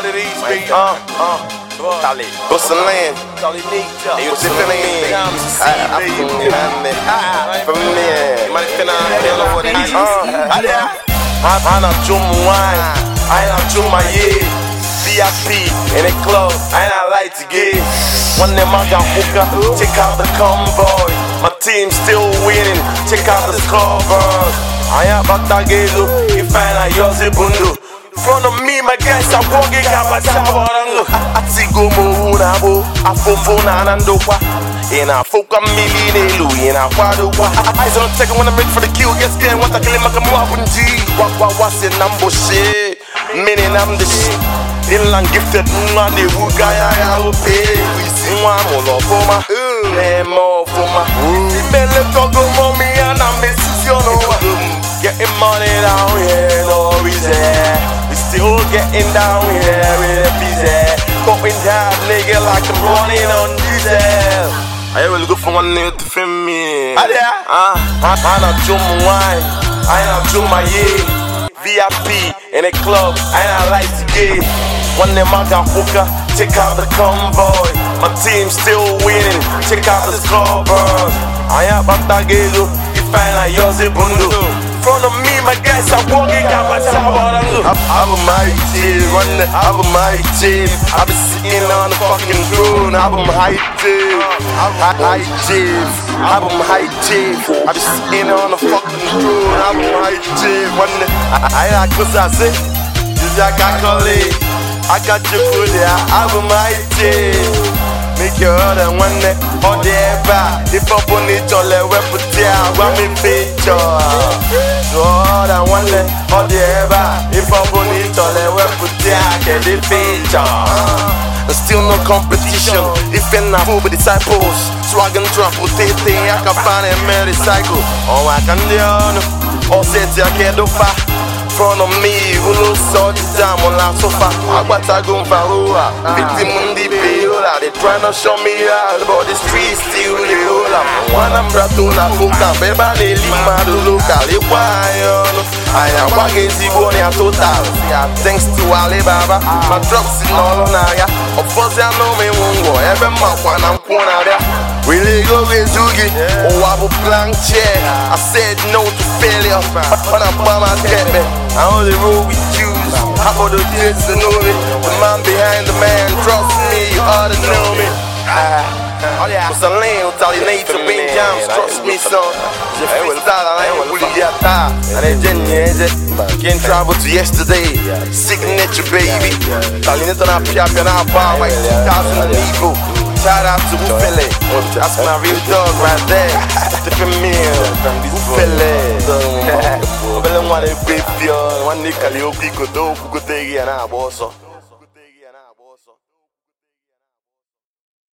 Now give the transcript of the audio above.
part of these baby. What's the land? Hey, what's the land? I'm Juma wine, I'm Juma VIP in the club, I like to get. One them I got hookah, check out the convoy. My team still winning, check out the scoreboard. I am Batagezo, you find out yours a bundu. Front of me, my guys are walking up at Sabarango. I see go Moonabo, I fofo Nanandopa. In a folk a million, in a Wadowa. Eyes on the second when I'm ready for the kill. Yes, then what I can make a move on G. What's in number shit? Meaning I'm the shit. In long gifted, man, the wood guy I will pay. We see one more for my, more for my. Belle Togo, mommy, and I'm Mrs. Yono. Getting money down here, no reason. We still getting down here with a busy. Going down, nigga, like I'm running on diesel. I will go for one nigga to film me. I'm not Juma wine, I'm not Juma VIP in a club, I like to get. One them I got hookah, check out the convoy. My team still winning, check out the scoreboard. I am Batagezo, you find out yours a bundu. Front of me, my guys are walking up at Sabarango. I'm a mighty team, I'm a mighty team. I've been sitting on the fucking throne. I'm a mighty team, I'm a mighty team. I'm a mighty team. I've been sitting on the fucking throne. I'm a mighty team. I like what I say. Just like I call it. I got you for there. I'm a mighty team. Make your other one day, or there back. If I'm on it, all the way put there, want me picture. So all that one day, or there back. If I'm on it, all the way put there, get the picture. There's still no competition. If you're not full with disciples, swagging trap, rotate, I can find a merry cycle. Oh, I can do all set, I can't do far. Front of me, who knows all the time on la sofa. I got to go for Rua. Victim on the Piola. They trying to show me all about the streets still the Ola. One I'm brato na fuka. Beba ne lima do local. It why I am wagezi boni a total. Thanks to Alibaba. My drops in all on area. Of course I know me won't go. Every month when I'm corner there. Really go with Zugi. Oh, I will blank check. I said no to failure. When I'm by my step. I only roll with Jews. How about the kids to know me? The man behind the man, trust me, you ought to know me. What's the land? What's all you need to be jams? Trust me, son. Je freestyle, I ain't really got that. And then can't travel to yesterday. Signature, baby. Talking to that piap and our bar like 2,000 people. Shout out to Ufele. That's my real dog right there. Different meal. Ufele. One nigga, you go do, go take it, and I also.